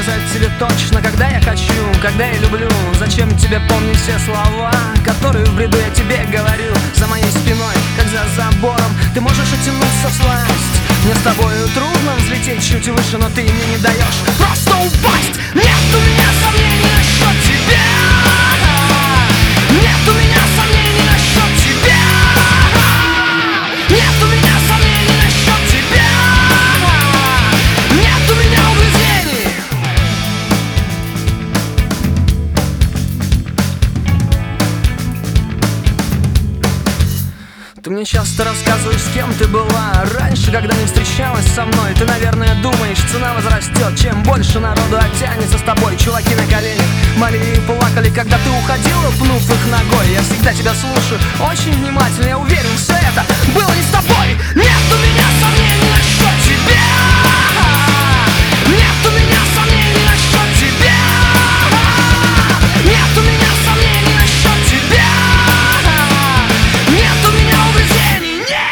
сказать тебе точно, когда я хочу, когда я люблю. Зачем тебе помнить все слова, которые в бреду я тебе говорю? За моей спиной, как за забором, ты можешь оттянуться всласть. Мне с тобою трудно взлететь чуть выше, но ты мне не даешь просто упасть. Нет у меня сомнений насчет тебя. Нет у меня сомнений насчет тебя. Нет у меня сомнений насчет тебя. Нет у меня угрызений. Ты мне часто рассказываешь, с кем ты была раньше, когда не встречалась со мной. Ты, наверное, думаешь, цена возрастет, чем больше народу оттянется с тобой. Чуваки на коленях молили и плакали, когда ты уходила, пнув их ногой. Я всегда тебя слушаю очень внимательно, я уверен, все это было не с тобой. Нет у меня сомнений насчет тебя. Нет у меня сомнений насчет тебя. Нет у меня сомнений насчет тебя. Нет у меня угрызений, нет!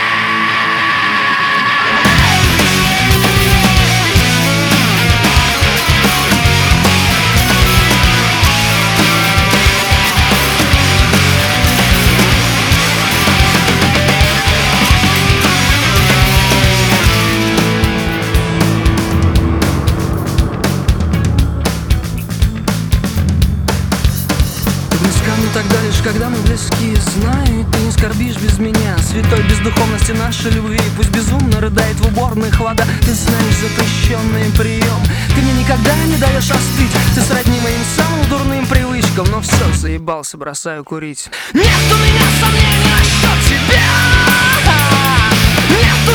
Тогда лишь когда мы близки, знаю, ты не скорбишь без меня. Святой без духовности нашей любви, пусть безумно рыдает в уборных вода. Ты знаешь запрещенный прием, ты мне никогда не даешь остыть. Ты сродни моим самым дурным привычкам, но все, заебался, бросаю курить. Нет у меня сомнений насчет тебя. Нет у